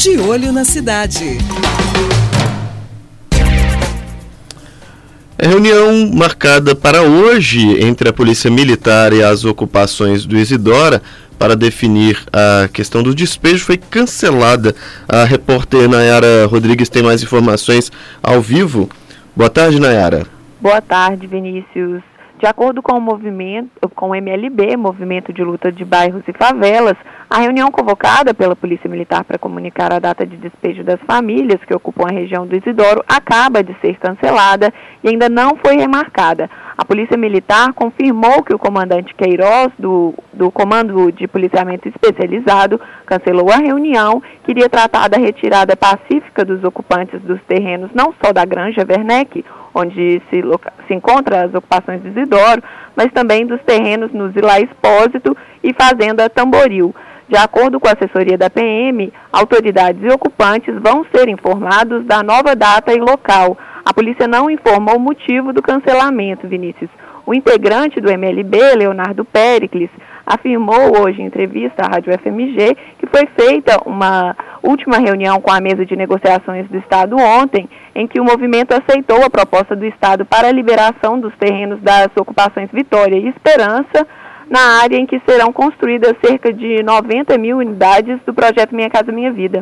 De Olho na Cidade. A reunião marcada para hoje entre a Polícia Militar e as ocupações do Isidora para definir a questão do despejo foi cancelada. A repórter Nayara Rodrigues tem mais informações ao vivo. Boa tarde, Nayara. Boa tarde, Vinícius. De acordo com o MLB, Movimento de Luta de Bairros e Favelas, a reunião convocada pela Polícia Militar para comunicar a data de despejo das famílias que ocupam a região do Isidoro acaba de ser cancelada e ainda não foi remarcada. A Polícia Militar confirmou que o comandante Queiroz, do Comando de Policiamento Especializado, cancelou a reunião, queria tratar da retirada pacífica dos ocupantes dos terrenos, não só da Granja Werneck, onde se encontram as ocupações do Isidoro, mas também dos terrenos no Zilá Expósito e Fazenda Tamboril. De acordo com a assessoria da PM, autoridades e ocupantes vão ser informados da nova data e local. A polícia não informou o motivo do cancelamento, Vinícius. O integrante do MLB, Leonardo Péricles, afirmou hoje em entrevista à Rádio FMG que foi feita uma última reunião com a mesa de negociações do Estado ontem, em que o movimento aceitou a proposta do Estado para a liberação dos terrenos das ocupações Vitória e Esperança, na área em que serão construídas cerca de 90 mil unidades do projeto Minha Casa Minha Vida.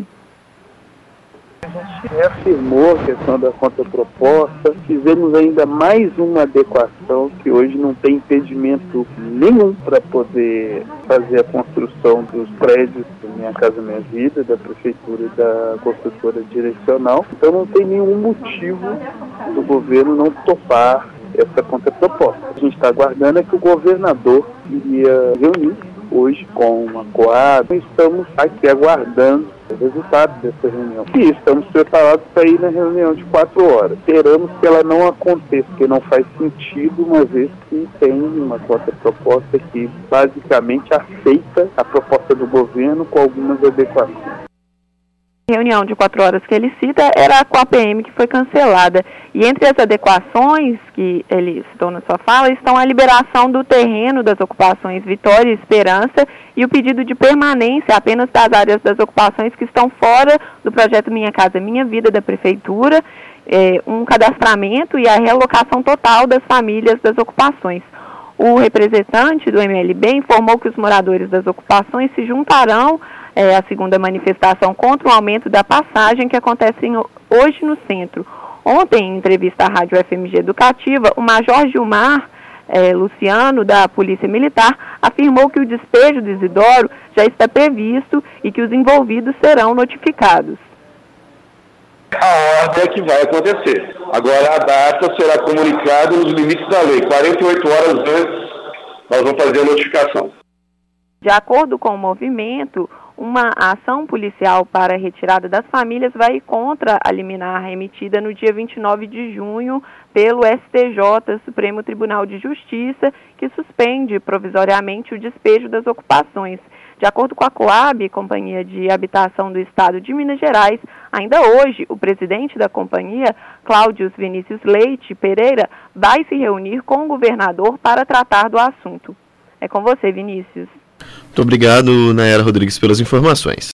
A gente reafirmou a questão da contraproposta, fizemos ainda mais uma adequação que hoje não tem impedimento nenhum para poder fazer a construção dos prédios do Minha Casa Minha Vida, da Prefeitura e da construtora direcional. Então não tem nenhum motivo do governo não topar essa contraproposta. A gente está aguardando é que o governador iria reunir hoje com a Coab. Estamos aqui aguardando o resultado dessa reunião. E estamos preparados para ir na reunião de 4 horas. Esperamos que ela não aconteça, porque não faz sentido, uma vez que tem uma contraproposta que basicamente aceita a proposta do governo com algumas adequações. A reunião de 4 horas que ele cita era com a PM que foi cancelada. E entre as adequações que ele citou na sua fala estão a liberação do terreno das ocupações Vitória e Esperança e o pedido de permanência apenas das áreas das ocupações que estão fora do projeto Minha Casa Minha Vida da Prefeitura, um cadastramento e a realocação total das famílias das ocupações. O representante do MLB informou que os moradores das ocupações se juntarão à segunda manifestação contra o aumento da passagem que acontece hoje no centro. Ontem, em entrevista à Rádio FMG Educativa, o Major Gilmar Luciano, da Polícia Militar, afirmou que o despejo do Isidoro já está previsto e que os envolvidos serão notificados. A ordem é que vai acontecer. Agora a data será comunicada nos limites da lei. 48 horas antes nós vamos fazer a notificação. De acordo com o movimento, uma ação policial para a retirada das famílias vai contra a liminar emitida no dia 29 de junho pelo STJ, Supremo Tribunal de Justiça, que suspende provisoriamente o despejo das ocupações. De acordo com a Coab, Companhia de Habitação do Estado de Minas Gerais, ainda hoje o presidente da companhia, Cláudio Vinícius Leite Pereira, vai se reunir com o governador para tratar do assunto. É com você, Vinícius. Muito obrigado, Nayara Rodrigues, pelas informações.